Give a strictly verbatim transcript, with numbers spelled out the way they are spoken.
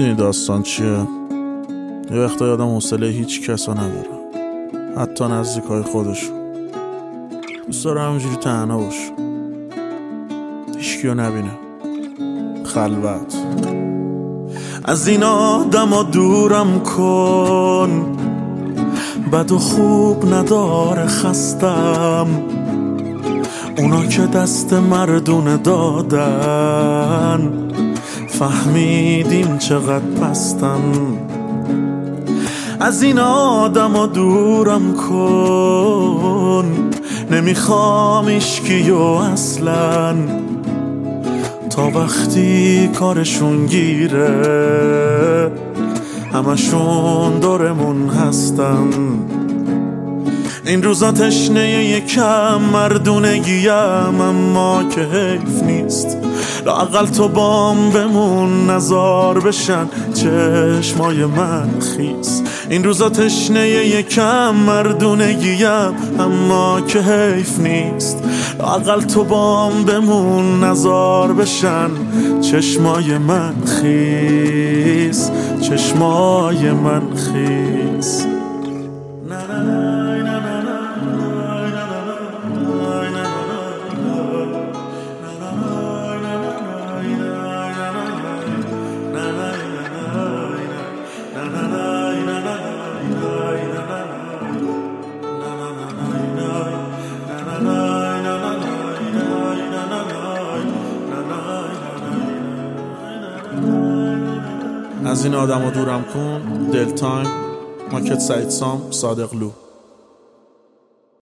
میدونی داستان چیه؟ یه وقتا یادم حوصله هیچ کسا نداره، حتی نزدیکای خودشون. دوست دارم همینجوری تنها باش، هیچکیو نبینه، خلوت. از این آدما دورم کن، بد و خوب نداره خستم. اونا که دست مردونه دادن، فهمیدیم چقدر پستم. از این آدما دورم کن، نمیخوام ایشکیو اصلا، تا وقتی کارشون گیره همشون دورمون هستن. این روزا تشنه یکم مردونگیم، اما که حیف نیست لااقل تو بام بمون، نزار بشن چشمای من خیس. این روزا تشنه یکم مردونگیم، اما که حیف نیست لااقل تو بام بمون، نزار بشن چشمای من خیس، چشمای من خیس. از این آدم رو دورم کن. دل تایم، ماکت سعید سام، صادق لو.